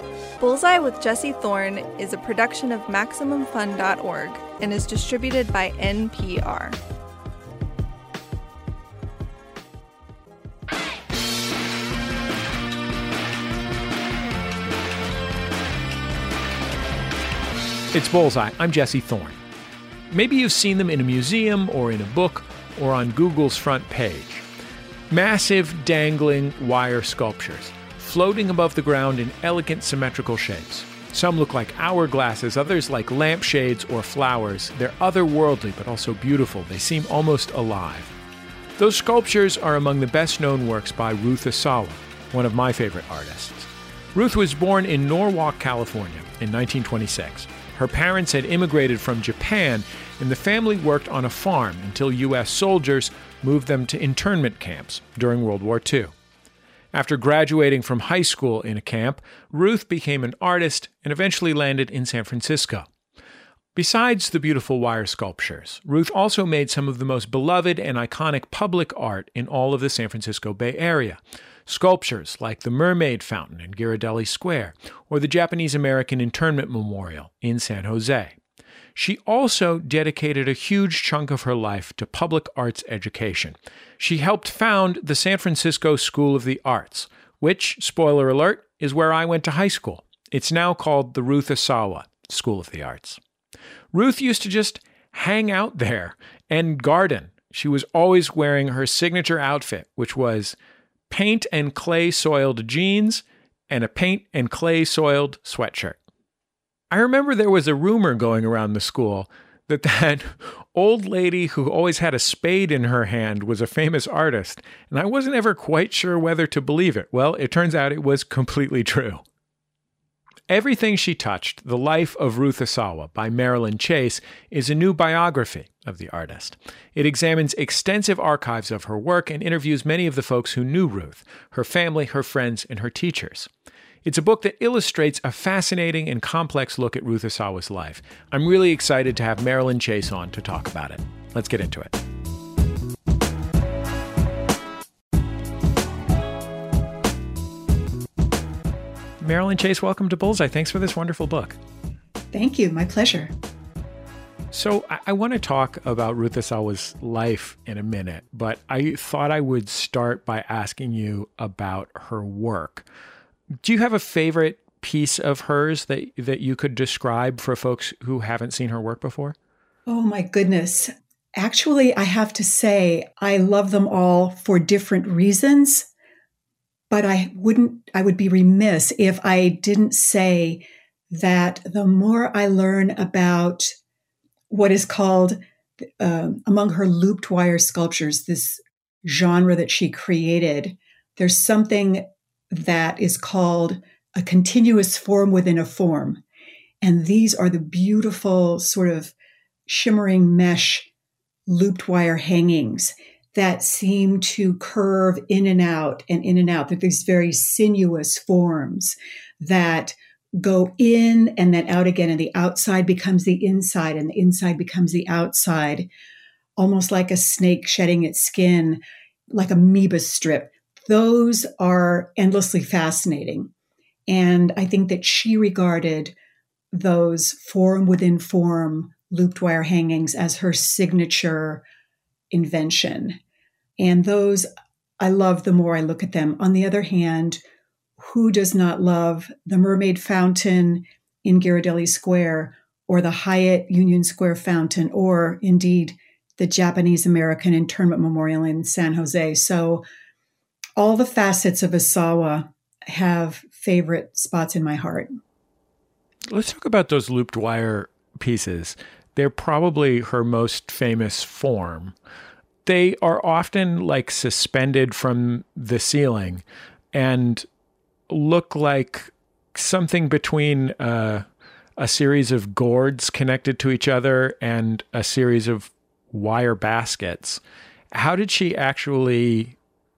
Bullseye with Jesse Thorne is a production of MaximumFun.org and is distributed by NPR. It's Bullseye. I'm Jesse Thorne. Maybe you've seen them in a museum or in a book or on Google's front page. Massive, dangling wire sculptures, floating above the ground in elegant symmetrical shapes. Some look like hourglasses, others like lampshades or flowers. They're otherworldly but also beautiful. They seem almost alive. Those sculptures are among the best-known works by Ruth Asawa, one of my favorite artists. Ruth was born in Norwalk, California in 1926. Her parents had immigrated from Japan, and the family worked on a farm until U.S. soldiers moved them to internment camps during World War II. After graduating from high school in a camp, Ruth became an artist and eventually landed in San Francisco. Besides the beautiful wire sculptures, Ruth also made some of the most beloved and iconic public art in all of the San Francisco Bay Area. Sculptures like the Mermaid Fountain in Ghirardelli Square or the Japanese-American Internment Memorial in San Jose. She also dedicated a huge chunk of her life to public arts education. She helped found the San Francisco School of the Arts, which, spoiler alert, is where I went to high school. It's now called the Ruth Asawa School of the Arts. Ruth used to just hang out there and garden. She was always wearing her signature outfit, which was paint and clay soiled jeans and a paint and clay soiled sweatshirt. I remember there was a rumor going around the school that old lady who always had a spade in her hand was a famous artist, and I wasn't ever quite sure whether to believe it. Well, it turns out it was completely true. Everything She Touched, The Life of Ruth Asawa by Marilyn Chase is a new biography of the artist. It examines extensive archives of her work and interviews many of the folks who knew Ruth, her family, her friends, and her teachers. It's a book that illustrates a fascinating and complex look at Ruth Asawa's life. I'm really excited to have Marilyn Chase on to talk about it. Let's get into it. Marilyn Chase, welcome to Bullseye. Thanks for this wonderful book. Thank you. My pleasure. So I want to talk about Ruth Asawa's life in a minute, but I thought I would start by asking you about her work. Do you have a favorite piece of hers that you could describe for folks who haven't seen her work before? Oh, my goodness. Actually, I have to say, I love them all for different reasons. But I would be remiss if I didn't say that the more I learn about what is called, among her looped wire sculptures, this genre that she created, there's something that is called a continuous form within a form. And these are the beautiful sort of shimmering mesh looped wire hangings that seem to curve in and out and in and out. They're these very sinuous forms that go in and then out again, and the outside becomes the inside and the inside becomes the outside, almost like a snake shedding its skin, like a amoeba strip. Those are endlessly fascinating. And I think that she regarded those form within form looped wire hangings as her signature invention. And those I love the more I look at them. On the other hand, who does not love the Mermaid Fountain in Ghirardelli Square or the Hyatt Union Square Fountain or indeed the Japanese-American Internment Memorial in San Jose? So all the facets of Asawa have favorite spots in my heart. Let's talk about those looped wire pieces. They're probably her most famous form. They are often like suspended from the ceiling and look like something between a series of gourds connected to each other and a series of wire baskets. How did she actually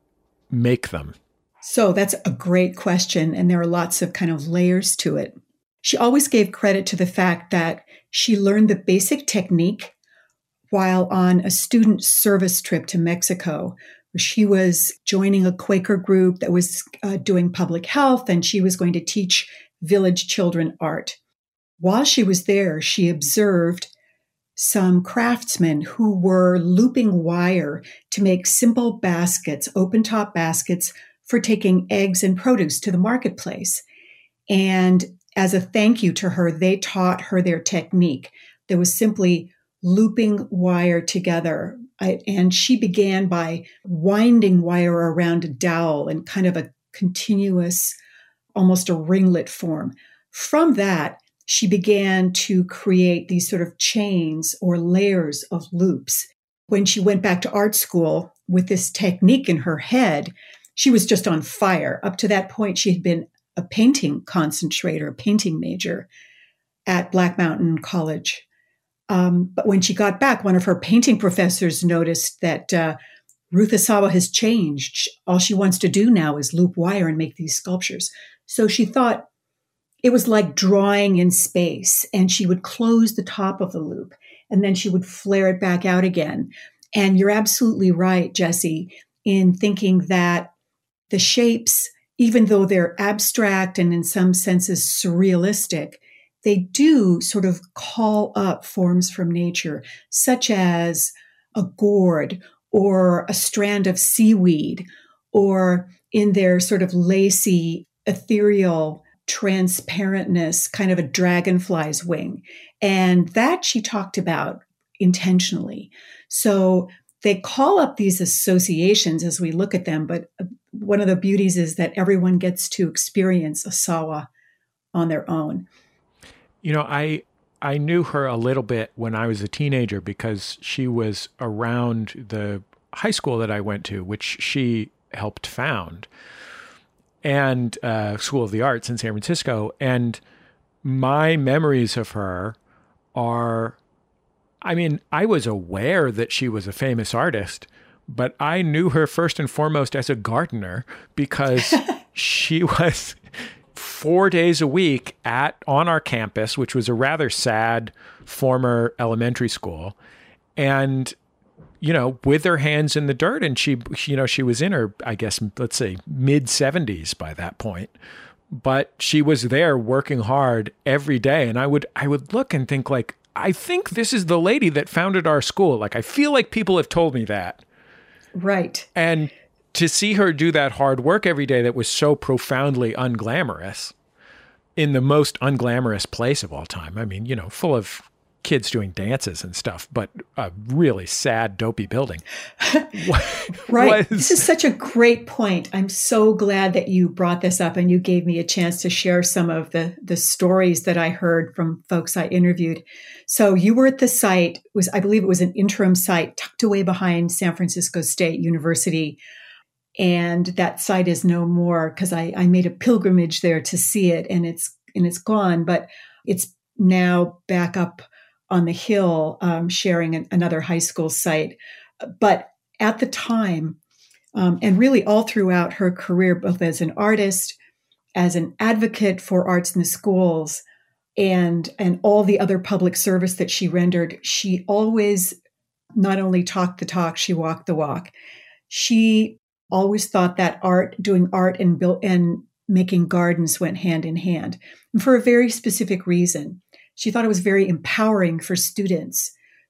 make them? So that's a great question. And there are lots of kind of layers to it. She always gave credit to the fact that she learned the basic technique while on a student service trip to Mexico, where she was joining a Quaker group that was doing public health, and she was going to teach Village Children Art. While she was there, she observed some craftsmen who were looping wire to make simple baskets, open-top baskets for taking eggs and produce to the marketplace. And as a thank you to her, they taught her their technique. There was simply looping wire together. And she began by winding wire around a dowel in kind of a continuous, almost a ringlet form. From that, she began to create these sort of chains or layers of loops. When she went back to art school with this technique in her head, she was just on fire. Up to that point, she had been a painting concentrator, a painting major at Black Mountain College. But when she got back, one of her painting professors noticed that Ruth Asawa has changed. All she wants to do now is loop wire and make these sculptures. So she thought it was like drawing in space, and she would close the top of the loop, and then she would flare it back out again. And you're absolutely right, Jessie, in thinking that the shapes, even though they're abstract and in some senses surrealistic, they do sort of call up forms from nature, such as a gourd or a strand of seaweed, or in their sort of lacy, ethereal transparentness, kind of a dragonfly's wing. And that she talked about intentionally. So they call up these associations as we look at them, but one of the beauties is that everyone gets to experience Asawa on their own. You know, I knew her a little bit when I was a teenager because she was around the high school that I went to, which she helped found, and School of the Arts in San Francisco. And my memories of her are, I mean, I was aware that she was a famous artist, but I knew her first and foremost as a gardener because she was 4 days a week on our campus, which was a rather sad former elementary school. And you know, with her hands in the dirt. And she was in her, I guess, let's say mid 70s by that point, but she was there working hard every day. And I would look and think like, I think this is the lady that founded our school. Like, I feel like people have told me that. Right. And to see her do that hard work every day that was so profoundly unglamorous in the most unglamorous place of all time. I mean, you know, full of kids doing dances and stuff, but a really sad, dopey building. Right. This is such a great point. I'm so glad that you brought this up and you gave me a chance to share some of the stories that I heard from folks I interviewed. So you were at the site, I believe it was an interim site tucked away behind San Francisco State University. And that site is no more because I made a pilgrimage there to see it, and it's gone, but it's now back up on the hill, sharing another high school site. But at the time, and really all throughout her career, both as an artist, as an advocate for arts in the schools, and all the other public service that she rendered, she always not only talked the talk, she walked the walk. She always thought that doing art and making gardens went hand in hand, and for a very specific reason. She thought it was very empowering for students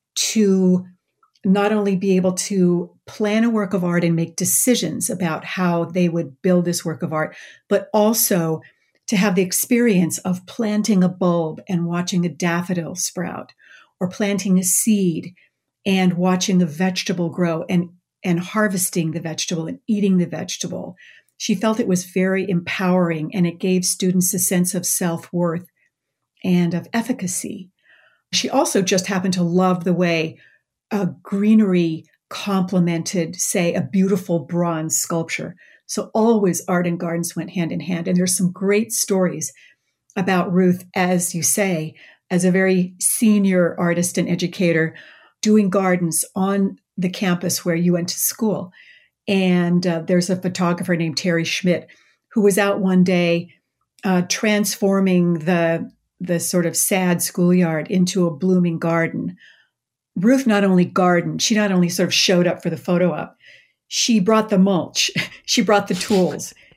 to not only be able to plan a work of art and make decisions about how they would build this work of art, but also to have the experience of planting a bulb and watching a daffodil sprout, or planting a seed and watching a vegetable grow and harvesting the vegetable and eating the vegetable. She felt it was very empowering, and it gave students a sense of self-worth and of efficacy. She also just happened to love the way greenery complemented, say, a beautiful bronze sculpture. So always art and gardens went hand in hand. And there's some great stories about Ruth, as you say, as a very senior artist and educator, doing gardens on the campus where you went to school. And there's a photographer named Terry Schmidt who was out one day transforming the sort of sad schoolyard into a blooming garden. Ruth not only gardened, she not only sort of showed up for the photo op, she brought the mulch, she brought the tools,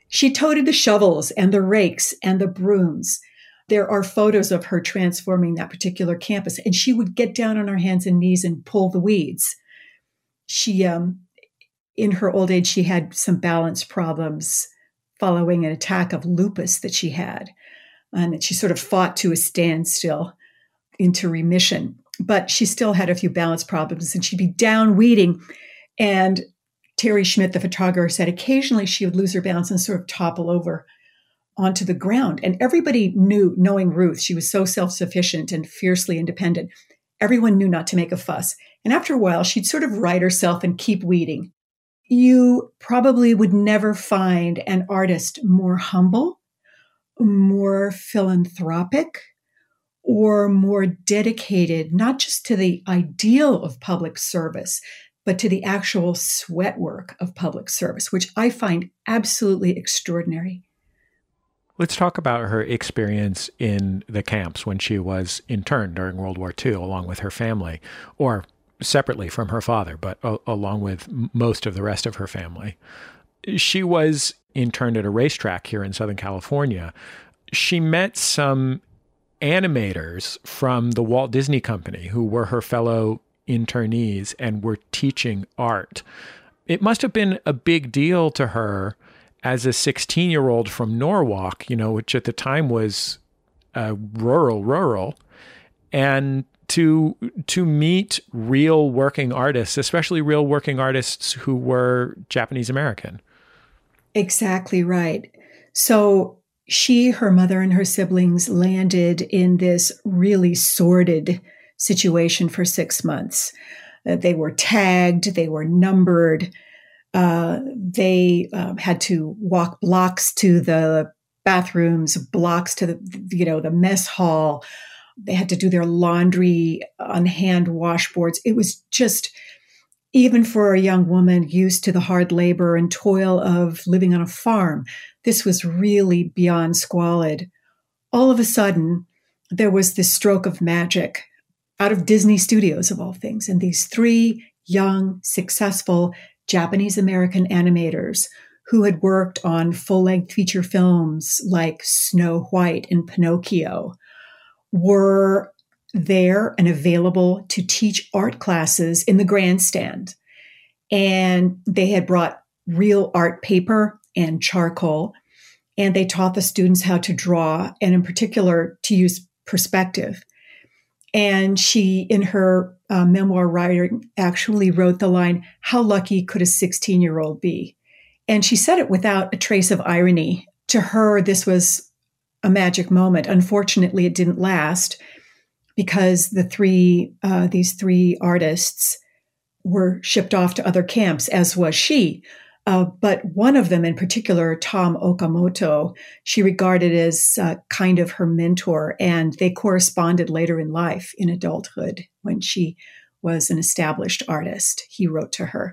She toted the shovels and the rakes and the brooms. There are photos of her transforming that particular campus, and she would get down on her hands and knees and pull the weeds. She, in her old age, she had some balance problems following an attack of lupus that she had, and that she sort of fought to a standstill into remission. But she still had a few balance problems, and she'd be down weeding. And Terry Schmidt, the photographer, said occasionally she would lose her balance and sort of topple over onto the ground. And everybody knew, knowing Ruth, she was so self-sufficient and fiercely independent. Everyone knew not to make a fuss. And after a while, she'd sort of right herself and keep weeding. You probably would never find an artist more humble, more philanthropic, or more dedicated, not just to the ideal of public service, but to the actual sweat work of public service, which I find absolutely extraordinary. Let's talk about her experience in the camps when she was interned during World War II, along with her family, or separately from her father, but along with most of the rest of her family. She was interned at a racetrack here in Southern California. She met some animators from the Walt Disney Company who were her fellow internees and were teaching art. It must have been a big deal to her as a 16-year-old from Norwalk, which at the time was rural, and to meet real working artists, especially real working artists who were Japanese American. Exactly right. So she, her mother, and her siblings landed in this really sordid situation for 6 months. They were tagged, they were numbered. They had to walk blocks to the bathrooms, blocks to the mess hall. They had to do their laundry on hand washboards. It was just, even for a young woman used to the hard labor and toil of living on a farm, this was really beyond squalid. All of a sudden, there was this stroke of magic out of Disney Studios, of all things, and these 3 young, successful Japanese American animators who had worked on full-length feature films like Snow White and Pinocchio were there and available to teach art classes in the grandstand. And they had brought real art paper and charcoal, and they taught the students how to draw, and in particular, to use perspective. And she, in her memoir writing, actually wrote the line, "How lucky could a 16-year-old be?" And she said it without a trace of irony. To her, this was a magic moment. Unfortunately, it didn't last because these 3 artists were shipped off to other camps, as was she. But one of them in particular, Tom Okamoto, she regarded as kind of her mentor, and they corresponded later in life, in adulthood, when she was an established artist. He wrote to her.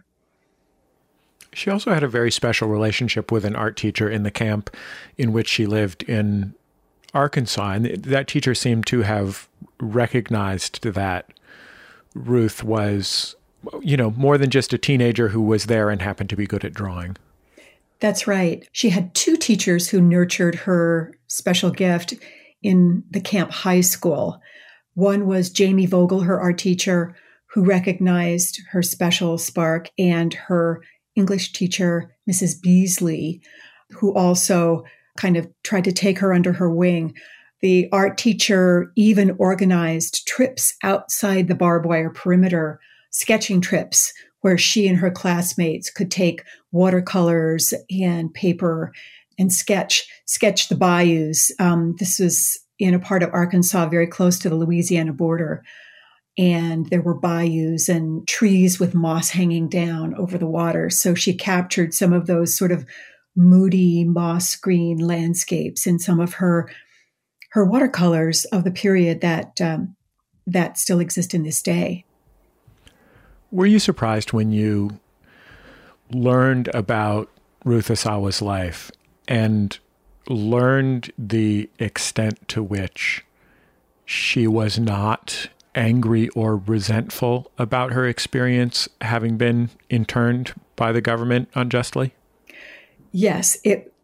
She also had a very special relationship with an art teacher in the camp in which she lived in Arkansas, and that teacher seemed to have recognized that Ruth was more than just a teenager who was there and happened to be good at drawing. That's right. She had 2 teachers who nurtured her special gift in the camp high school. One was Jamie Vogel, her art teacher, who recognized her special spark, and her English teacher, Mrs. Beasley, who also kind of tried to take her under her wing. The art teacher even organized trips outside the barbed wire perimeter, sketching trips where she and her classmates could take watercolors and paper and sketch the bayous. This was in a part of Arkansas very close to the Louisiana border. And there were bayous and trees with moss hanging down over the water. So she captured some of those sort of moody moss green landscapes in some of her watercolors of the period that still exist in this day. Were you surprised when you learned about Ruth Asawa's life and learned the extent to which she was not angry or resentful about her experience having been interned by the government unjustly? Yes, it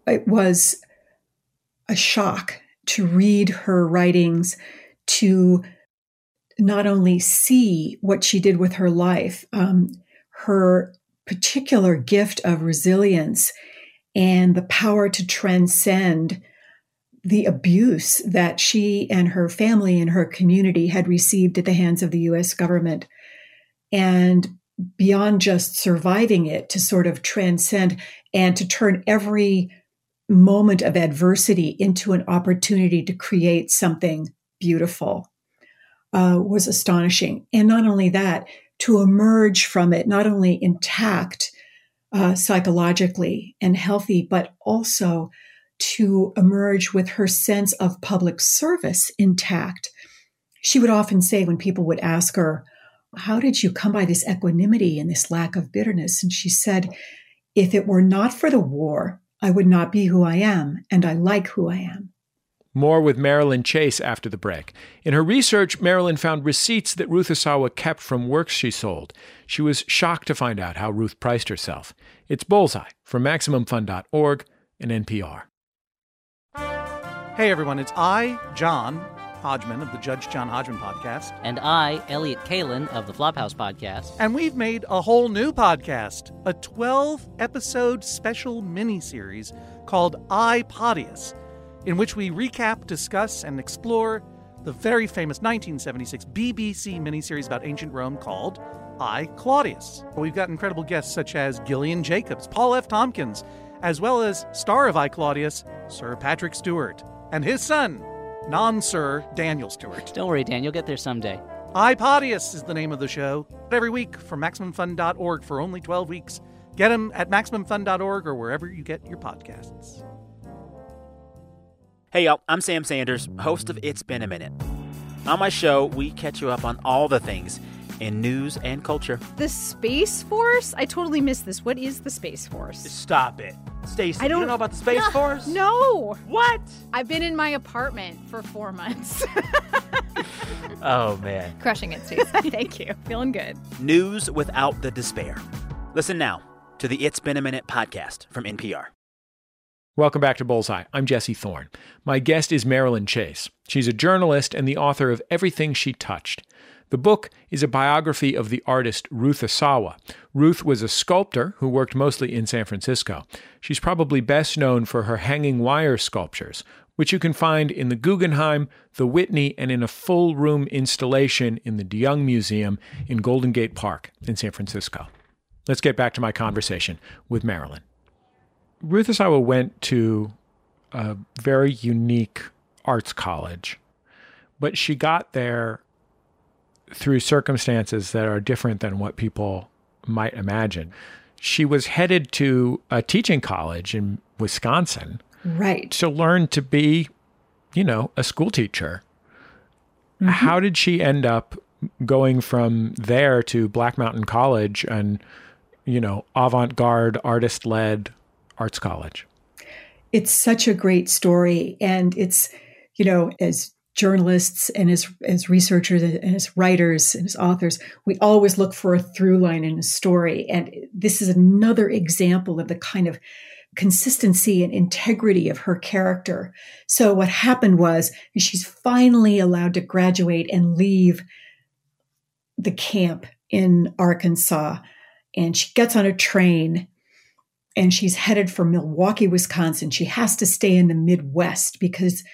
it was a shock to read her writings, to not only see what she did with her life, her particular gift of resilience and the power to transcend the abuse that she and her family and her community had received at the hands of the U.S. government. And beyond just surviving it, to sort of transcend and to turn every moment of adversity into an opportunity to create something beautiful was astonishing. And not only that, to emerge from it, not only intact psychologically and healthy, but also to emerge with her sense of public service intact. She would often say when people would ask her, how did you come by this equanimity and this lack of bitterness? And she said, if it were not for the war, I would not be who I am, and I like who I am. More with Marilyn Chase after the break. In her research, Marilyn found receipts that Ruth Asawa kept from works she sold. She was shocked to find out how Ruth priced herself. It's Bullseye from MaximumFun.org and NPR. Hey everyone, it's I, John Hodgman of the Judge John Hodgman podcast. And I, Elliot Kalin of the Flophouse podcast. And we've made a whole new podcast, a 12-episode special miniseries called I, Podius, in which we recap, discuss, and explore the very famous 1976 BBC miniseries about ancient Rome called I, Claudius. We've got incredible guests such as Gillian Jacobs, Paul F. Tompkins, as well as star of I, Claudius, Sir Patrick Stewart, and his son, non-Sir Daniel Stewart. Don't worry, Dan, you'll get there someday. I, Podius is the name of the show. Every week from MaximumFun.org for only 12 weeks. Get them at MaximumFun.org or wherever you get your podcasts. Hey y'all, I'm Sam Sanders, host of It's Been a Minute. On my show, we catch you up on all the things in news and culture. The Space Force? I totally missed this. What is the Space Force? Stop it. Stacey, I don't you know about the Space Force? No. What? I've been in my apartment for 4 months. Oh, man. Crushing it, Stacey. Thank you. Feeling good. News without the despair. Listen now to the It's Been a Minute podcast from NPR. Welcome back to Bullseye. I'm Jesse Thorne. My guest is Marilyn Chase. She's a journalist and the author of Everything She Touched. The book is a biography of the artist Ruth Asawa. Ruth was a sculptor who worked mostly in San Francisco. She's probably best known for her hanging wire sculptures, which you can find in the Guggenheim, the Whitney, and in a full-room installation in the DeYoung Museum in Golden Gate Park in San Francisco. Let's get back to my conversation with Marilyn. Ruth Asawa went to a very unique arts college, but she got there through circumstances that are different than what people might imagine. She was headed to a teaching college in Wisconsin, right, to learn to be, a school teacher. Mm-hmm. How did she end up going from there to Black Mountain College and, avant-garde, artist-led arts college? It's such a great story. And it's, as journalists and as researchers and as writers and as authors, we always look for a through line in a story. And this is another example of the kind of consistency and integrity of her character. So what happened was she's finally allowed to graduate and leave the camp in Arkansas. And she gets on a train and she's headed for Milwaukee, Wisconsin. She has to stay in the Midwest because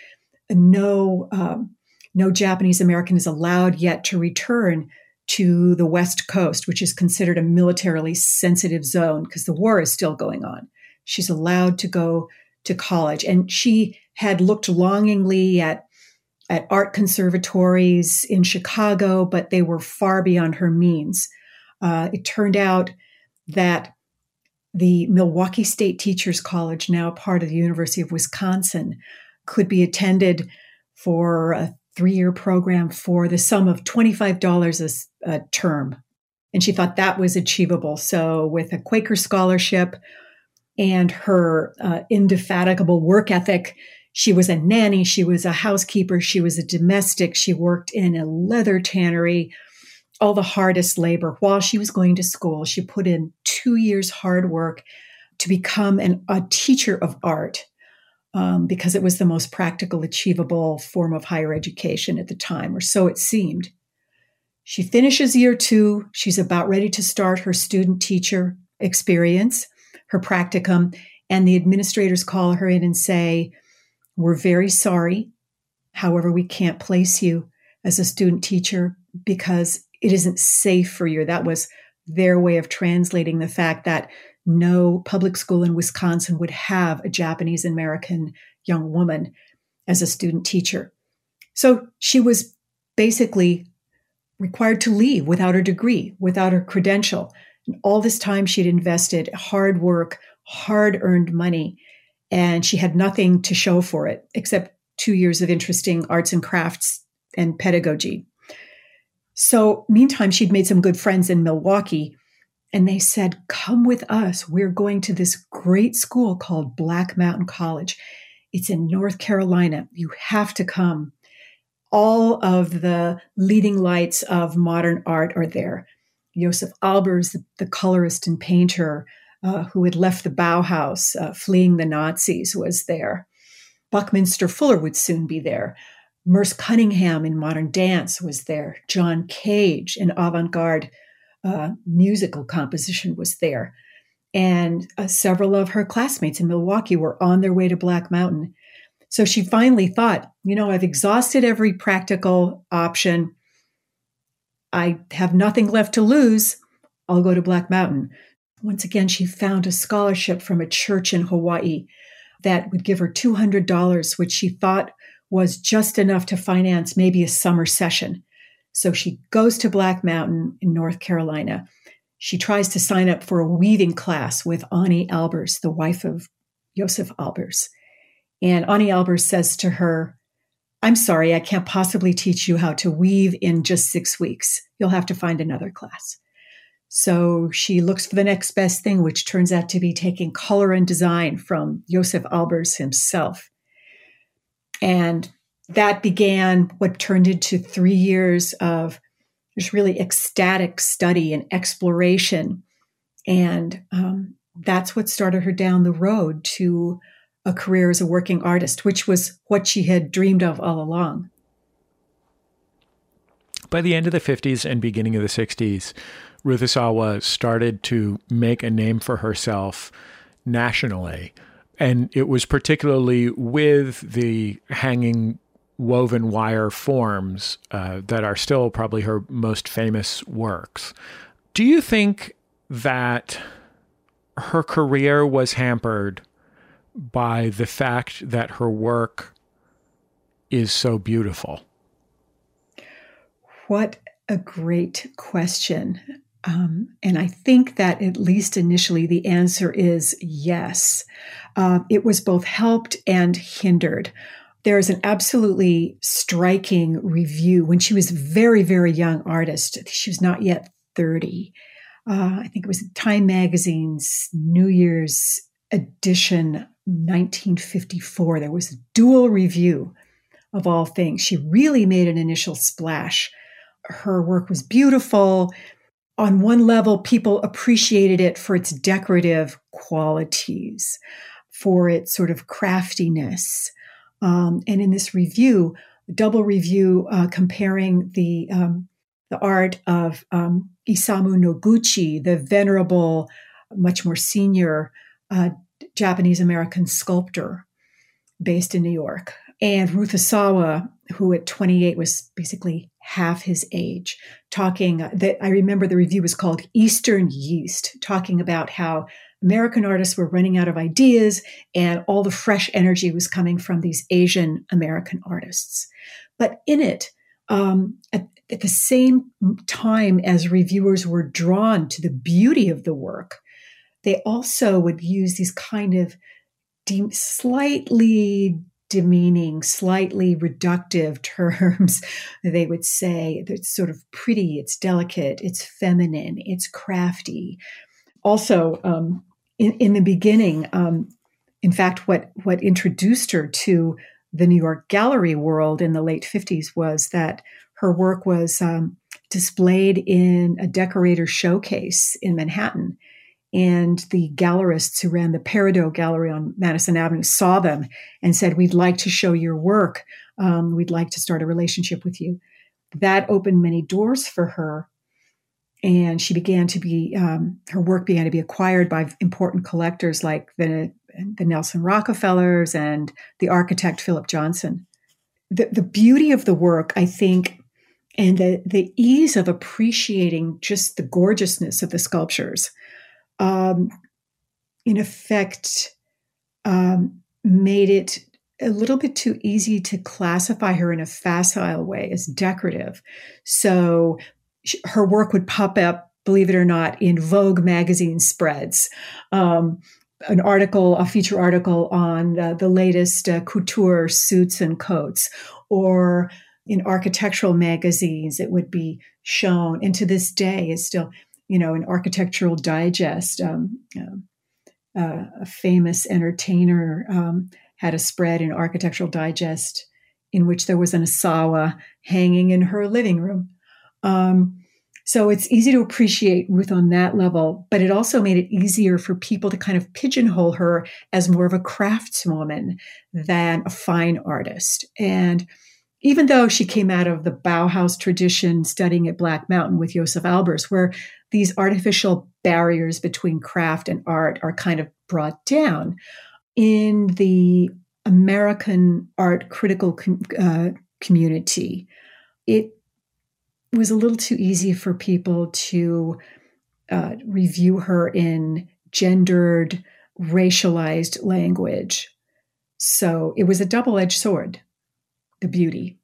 no Japanese American is allowed yet to return to the West Coast, which is considered a militarily sensitive zone because the war is still going on. She's allowed to go to college. And she had looked longingly at art conservatories in Chicago, but they were far beyond her means. It turned out that the Milwaukee State Teachers College, now part of the University of Wisconsin, could be attended for a 3-year program for the sum of $25 a term. And she thought that was achievable. So with a Quaker scholarship and her indefatigable work ethic, she was a nanny, she was a housekeeper, she was a domestic, she worked in a leather tannery, all the hardest labor. While she was going to school, she put in 2 years hard work, to become a teacher of art because it was the most practical, achievable form of higher education at the time, or so it seemed. She finishes year 2. She's about ready to start her student-teacher experience, her practicum, and the administrators call her in and say, "We're very sorry. However, we can't place you as a student teacher because it isn't safe for you." That was their way of translating the fact that no public school in Wisconsin would have a Japanese American young woman as a student teacher. So she was basically required to leave without her degree, without her credential. And all this time she'd invested hard work, hard-earned money, and she had nothing to show for it except 2 years of interesting arts and crafts and pedagogy. So meantime, she'd made some good friends in Milwaukee, and they said, "Come with us. We're going to this great school called Black Mountain College. It's in North Carolina. You have to come. All of the leading lights of modern art are there. Josef Albers, the colorist and painter who had left the Bauhaus, fleeing the Nazis, was there. Buckminster Fuller would soon be there. Merce Cunningham in modern dance was there. John Cage in avant-garde musical composition was there. And several of her classmates in Milwaukee were on their way to Black Mountain. So she finally thought, I've exhausted every practical option. I have nothing left to lose. I'll go to Black Mountain." Once again, she found a scholarship from a church in Hawaii that would give her $200, which she thought was just enough to finance maybe a summer session. So she goes to Black Mountain in North Carolina. She tries to sign up for a weaving class with Ani Albers, the wife of Josef Albers. And Ani Albers says to her, "I'm sorry, I can't possibly teach you how to weave in just 6 weeks. You'll have to find another class." So she looks for the next best thing, which turns out to be taking color and design from Josef Albers himself. And that began what turned into 3 years of just really ecstatic study and exploration. And that's what started her down the road to a career as a working artist, which was what she had dreamed of all along. By the end of the 50s and beginning of the 60s, Ruth Asawa started to make a name for herself nationally. And it was particularly with the hanging woven wire forms that are still probably her most famous works. Do you think that her career was hampered by the fact that her work is so beautiful? What a great question. And I think that at least initially the answer is yes. It was both helped and hindered. There is an absolutely striking review when she was a very, very young artist. She was not yet 30. I think it was Time Magazine's New Year's edition, 1954. There was a dual review of all things. She really made an initial splash. Her work was beautiful. On one level, people appreciated it for its decorative qualities, for its sort of craftiness. And in this review, a double review comparing the art of Isamu Noguchi, the venerable, much more senior Japanese-American sculptor based in New York, and Ruth Asawa, who at 28 was basically half his age, talking that I remember the review was called Eastern Yeast, talking about how American artists were running out of ideas and all the fresh energy was coming from these Asian American artists. But in it, at the same time as reviewers were drawn to the beauty of the work, they also would use these kind of slightly demeaning, slightly reductive terms. They would say it's sort of pretty, it's delicate, it's feminine, it's crafty. Also, in the beginning, in fact, what introduced her to the New York gallery world in the late 50s was that her work was displayed in a decorator showcase in Manhattan. And the gallerists who ran the Peridot Gallery on Madison Avenue saw them and said, "We'd like to show your work. We'd like to start a relationship with you." That opened many doors for her. And she began to be, her work began to be acquired by important collectors like the Nelson Rockefellers and the architect Philip Johnson. The beauty of the work, I think, and the ease of appreciating just the gorgeousness of the sculptures, in effect, made it a little bit too easy to classify her in a facile way as decorative. So her work would pop up, believe it or not, in Vogue magazine spreads. A feature article on the latest couture suits and coats, or in architectural magazines, it would be shown. And to this day is still, an Architectural Digest. A famous entertainer had a spread in Architectural Digest in which there was an Asawa hanging in her living room. So it's easy to appreciate Ruth on that level, but it also made it easier for people to kind of pigeonhole her as more of a craftswoman than a fine artist. And even though she came out of the Bauhaus tradition, studying at Black Mountain with Josef Albers, where these artificial barriers between craft and art are kind of brought down, in the American art critical community, it was a little too easy for people to review her in gendered, racialized language. So it was a double-edged sword, the beauty.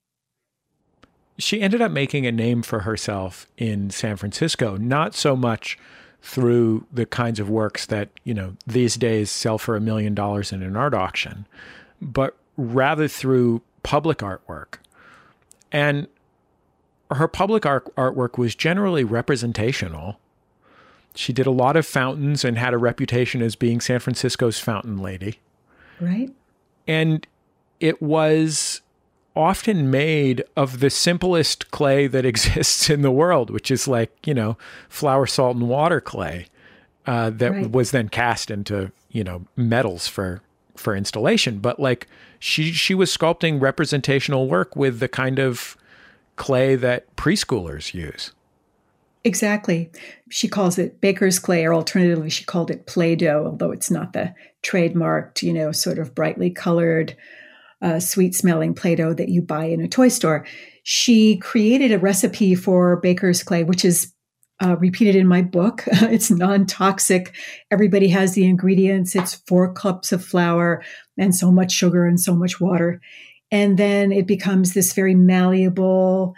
She ended up making a name for herself in San Francisco, not so much through the kinds of works that, these days sell for $1 million in an art auction, but rather through public artwork. And her public artwork was generally representational. She did a lot of fountains and had a reputation as being San Francisco's fountain lady. Right. And it was often made of the simplest clay that exists in the world, which is like, flour, salt, and water clay that was then cast into, metals for installation. But like she was sculpting representational work with the kind of clay that preschoolers use. Exactly. She calls it baker's clay, or alternatively, she called it Play-Doh, although it's not the trademarked, sort of brightly colored, sweet-smelling Play-Doh that you buy in a toy store. She created a recipe for baker's clay, which is repeated in my book. It's non-toxic. Everybody has the ingredients. It's 4 cups of flour and so much sugar and so much water. And then it becomes this very malleable,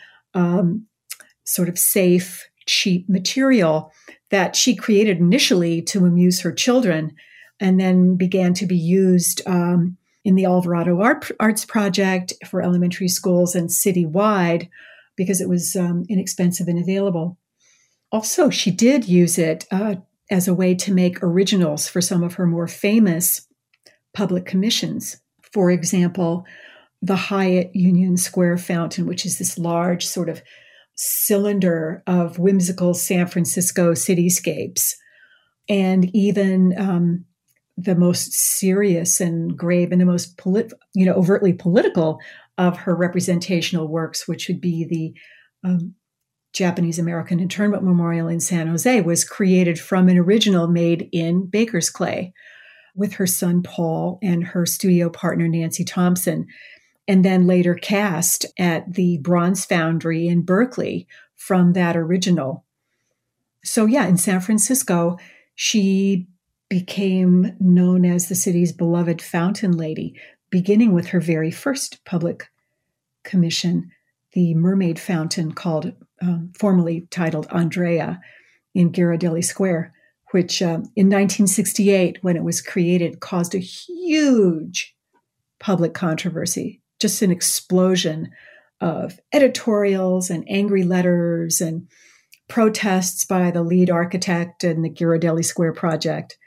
sort of safe, cheap material that she created initially to amuse her children, and then began to be used in the Alvarado Arts Project for elementary schools and citywide because it was inexpensive and available. Also, she did use it as a way to make originals for some of her more famous public commissions. For example, the Hyatt Union Square fountain, which is this large sort of cylinder of whimsical San Francisco cityscapes, and even the most serious and grave and the most overtly political of her representational works, which would be the Japanese American Internment Memorial in San Jose, was created from an original made in baker's clay with her son Paul and her studio partner Nancy Thompson, and then later cast at the Bronze Foundry in Berkeley from that original. So yeah, in San Francisco, she became known as the city's beloved fountain lady, beginning with her very first public commission, the Mermaid Fountain, formerly titled Andrea, in Ghirardelli Square, which in 1968, when it was created, caused a huge public controversy. Just an explosion of editorials and angry letters and protests by the lead architect and the Ghirardelli Square project.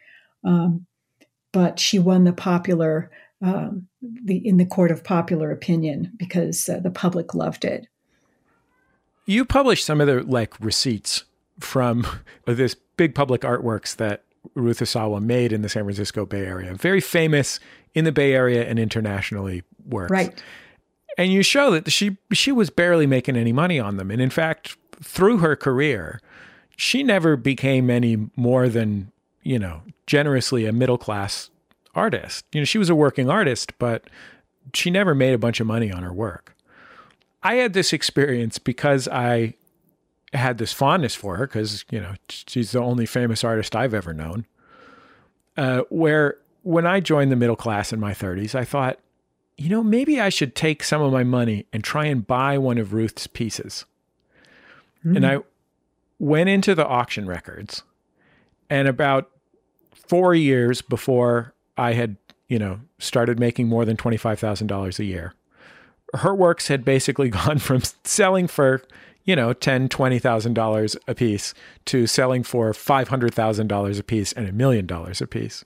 But she won the popular, in the court of popular opinion because the public loved it. You published some of the receipts from this big public artworks that Ruth Asawa made in the San Francisco Bay Area. Very famous in the Bay Area and internationally works. Right. And you show that she was barely making any money on them. And in fact, through her career, she never became any more than, generously a middle-class artist. She was a working artist, but she never made a bunch of money on her work. I had this experience because I had this fondness for her because, she's the only famous artist I've ever known, where when I joined the middle class in my 30s, I thought, maybe I should take some of my money and try and buy one of Ruth's pieces. Mm. And I went into the auction records, and about 4 years before I had, started making more than $25,000 a year, her works had basically gone from selling for, $10,000, $20,000 a piece to selling for $500,000 a piece and $1 million a piece.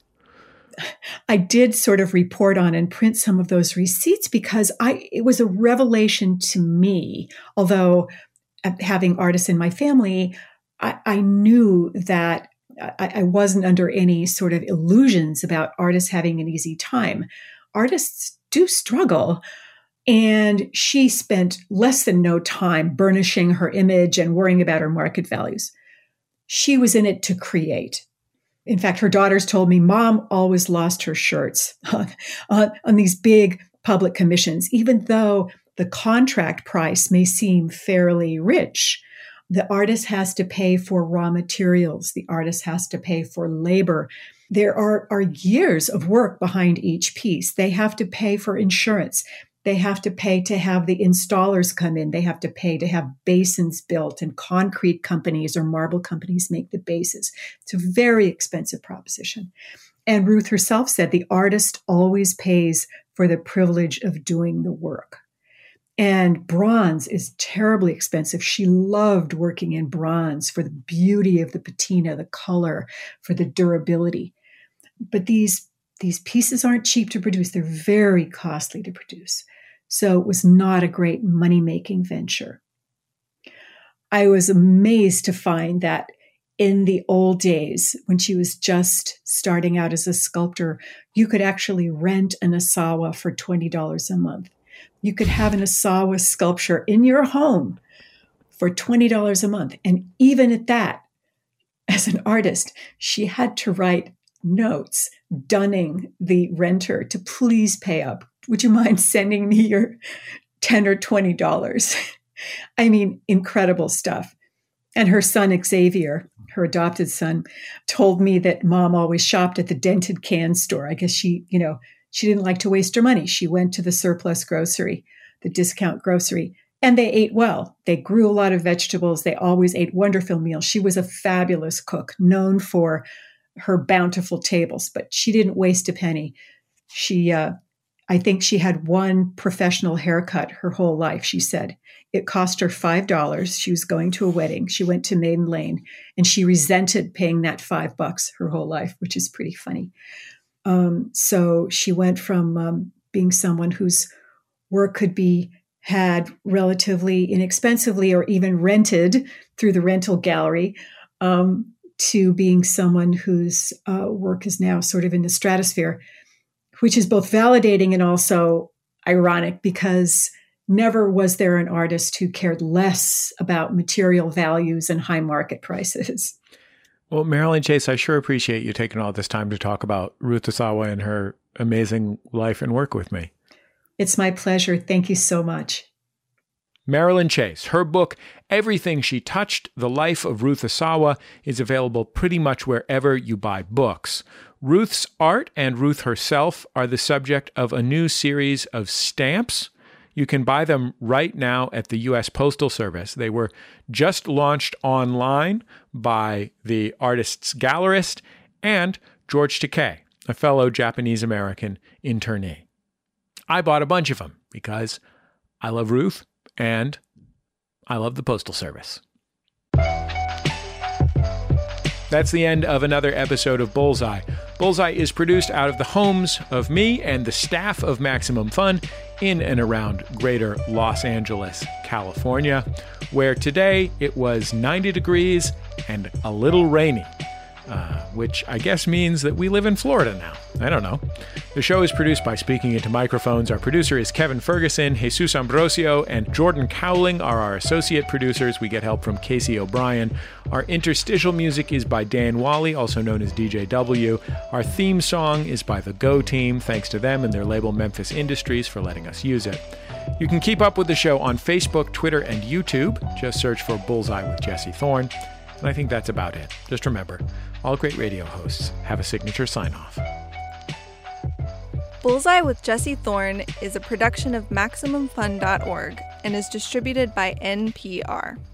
I did sort of report on and print some of those receipts because it was a revelation to me. Although having artists in my family, I knew that I wasn't under any sort of illusions about artists having an easy time. Artists do struggle. And she spent less than no time burnishing her image and worrying about her market values. She was in it to create. In fact, her daughters told me, Mom always lost her shirts on these big public commissions, even though the contract price may seem fairly rich. The artist has to pay for raw materials. The artist has to pay for labor. There are years of work behind each piece. They have to pay for insurance. They have to pay to have the installers come in. They have to pay to have basins built, and concrete companies or marble companies make the bases. It's a very expensive proposition. And Ruth herself said the artist always pays for the privilege of doing the work. And bronze is terribly expensive. She loved working in bronze for the beauty of the patina, the color, for the durability. But these pieces aren't cheap to produce. They're very costly to produce. So it was not a great money-making venture. I was amazed to find that in the old days, when she was just starting out as a sculptor, you could actually rent an Asawa for $20 a month. You could have an Asawa sculpture in your home for $20 a month. And even at that, as an artist, she had to write notes dunning the renter to please pay up. Would you mind sending me your $10 or $20? I mean, incredible stuff. And her son, Xavier, her adopted son, told me that Mom always shopped at the dented can store. I guess she didn't like to waste her money. She went to the surplus grocery, the discount grocery, and they ate well. They grew a lot of vegetables. They always ate wonderful meals. She was a fabulous cook, known for her bountiful tables, but she didn't waste a penny. I think she had one professional haircut her whole life, she said. It cost her $5. She was going to a wedding. She went to Maiden Lane, and she resented paying that $5 her whole life, which is pretty funny. So she went from being someone whose work could be had relatively inexpensively or even rented through the rental gallery, to being someone whose work is now sort of in the stratosphere, which is both validating and also ironic, because never was there an artist who cared less about material values and high market prices. Well, Marilyn Chase, I sure appreciate you taking all this time to talk about Ruth Asawa and her amazing life and work with me. It's my pleasure. Thank you so much. Marilyn Chase. Her book, Everything She Touched, The Life of Ruth Asawa, is available pretty much wherever you buy books. Ruth's art and Ruth herself are the subject of a new series of stamps. You can buy them right now at the U.S. Postal Service. They were just launched online by the artist's gallerist and George Takei, a fellow Japanese-American internee. I bought a bunch of them because I love Ruth and I love the Postal Service. That's the end of another episode of Bullseye. Bullseye is produced out of the homes of me and the staff of Maximum Fun in and around greater Los Angeles, California, where today it was 90 degrees and a little rainy. which I guess means that we live in Florida now. I don't know. The show is produced by Speaking Into Microphones. Our producer is Kevin Ferguson. Jesus Ambrosio and Jordan Cowling are our associate producers. We get help from Casey O'Brien. Our interstitial music is by Dan Wally, also known as DJW. Our theme song is by the Go Team. Thanks to them and their label Memphis Industries for letting us use it. You can keep up with the show on Facebook, Twitter, and YouTube. Just search for Bullseye with Jesse Thorne. And I think that's about it. Just remember, all great radio hosts have a signature sign-off. Bullseye with Jesse Thorne is a production of MaximumFun.org and is distributed by NPR.